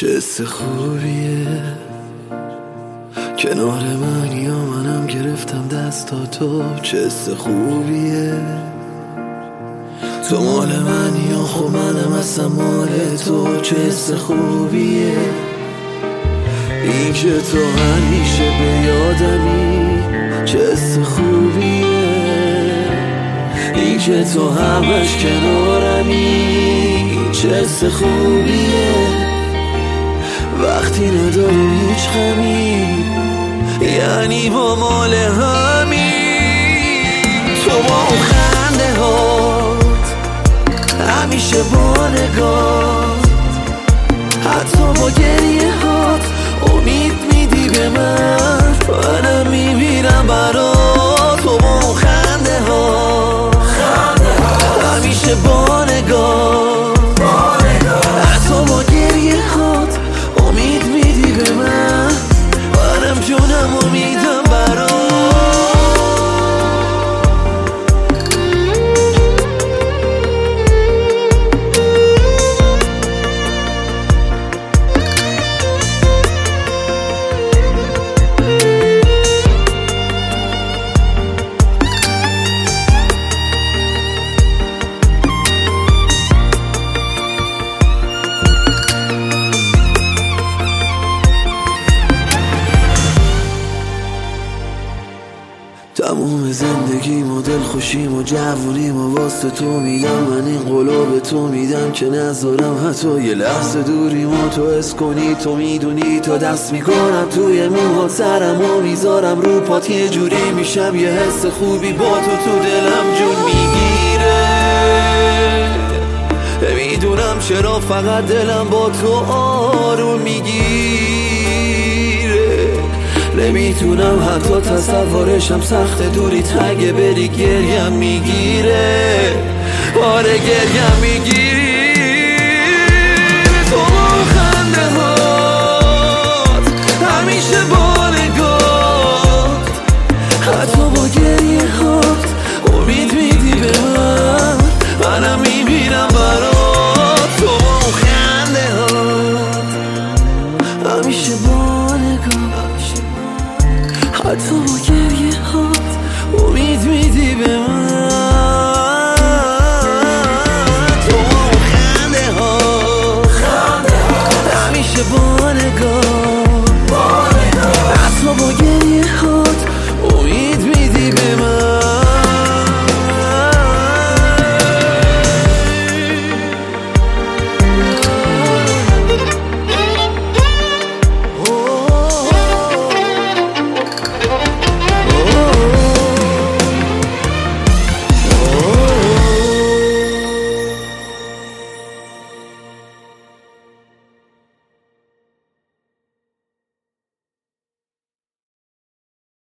چه حس خوبیه کنار من یا منم گرفتم دستاتو. چه حس خوبیه تو مال من یا خب منم اصلا مال تو. چه حس خوبیه این که تو همیشه به یادمی. چه حس خوبیه این که تو همش کنارمی. چه حس خوبیه وقتی نداریم هیچ غمی، یعنی با مال همی. تو با اون خنده هات همیشه با نگاه، حتی با گریه هات امید میدی به من. منم میمیرم برات. تو با اون خنده هات همیشه با نگاه، حتی با گریه هات امید میدی به من. منم جونم امیدم برات. تموم زندگیم و دلخوشیم و جوونیم و واسه تو میدم. من این قولو به تو میدم که نذارم حتی یه لحظه دوریم و تو حس کنی. تو میدونی تا دست میکنم توی موهات، سرم و میذارم رو پات. یه جوری میشم یه حس خوبی با تو دلم جون میگیره. میدونم چرا فقط دلم با تو آروم میگیره. نمیتونم حتی تصورشم، سخت دوری تگه بری گریم میگیره. آره گریم میگیری. تو با خنده هات همیشه با نگاه، حتی با گریه هات امید میدی به من. منم میمیرم برات. تو با خنده هات همیشه با نگاه، حتی با